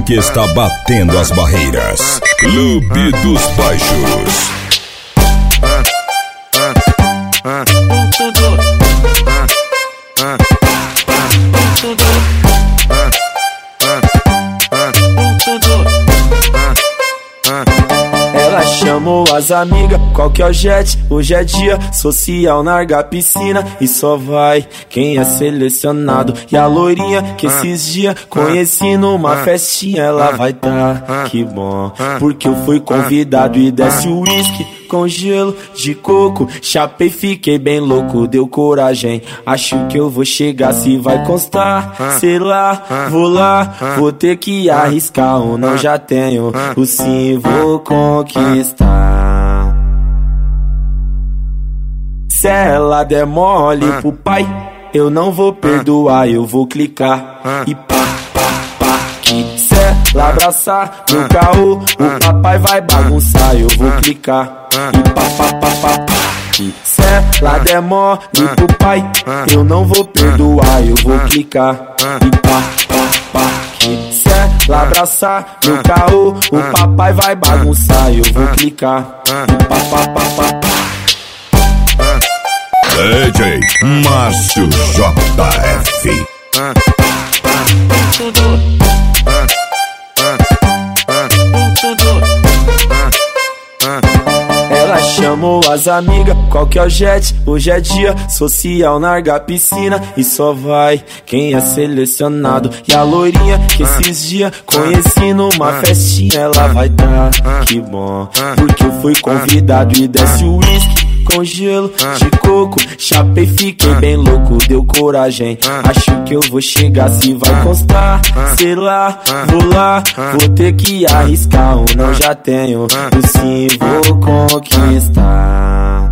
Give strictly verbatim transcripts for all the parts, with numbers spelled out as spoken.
que está batendo as barreiras. Clube dos Baixos. Ela chamou as amigas, qual que é o jet? Hoje é dia social, larga a piscina e só vai quem é selecionado. E a loirinha que esses dias conheci numa festinha, ela vai tá, que bom, porque eu fui convidado e desce o uísque com gelo de coco. Chapei, fiquei bem louco, deu coragem, acho que eu vou chegar, se vai constar, sei lá, vou lá, vou ter que arriscar ou não, já tenho o sim, vou conquistar. Se ela der mole pro pai, eu não vou perdoar, eu vou clicar e pá, pá, pá, que se ela abraçar meu caô, o papai vai bagunçar, eu vou clicar e pá, pá, pá, pá, pá. E se ela der mole pro pai, eu não vou perdoar, eu vou clicar e pá, pá, pá. Que se ela abraçar meu caô, o papai vai bagunçar, eu vou clicar e pá, pá, pá, pá, pá. D J Márcio J F. Ela chamou as amigas, qual que é o jet? Hoje é dia social, larga a piscina e só vai quem é selecionado. E a loirinha que esses dias conheci numa festinha, ela vai tá, que bom, porque eu fui convidado e desce o uísque com gelo de coco. Chapei, fiquei bem louco, deu coragem, acho que eu vou chegar, se vai constar, sei lá, vou lá, vou ter que arriscar ou não, já tenho o sim, vou conquistar.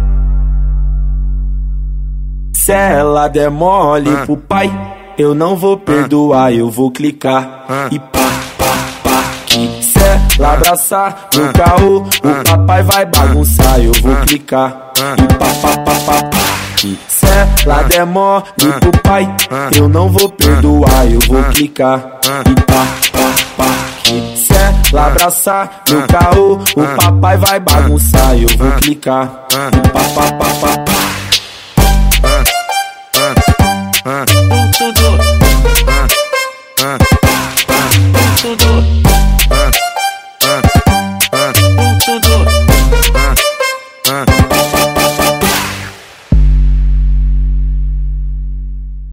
Se ela der mole pro pai, eu não vou perdoar, eu vou clicar e pá, pá, pá, que se ela abraçar meu caô, o papai vai bagunçar, eu vou clicar e pá, pá, pá, pá, pá. E se ela der mole pro pai, eu não vou perdoar, eu vou clicar e pá, pá, pá. E se ela abraçar meu caô, o papai vai bagunçar, eu vou clicar e pá, pá, pá, pá, pá. Tudo, tudo, tudo.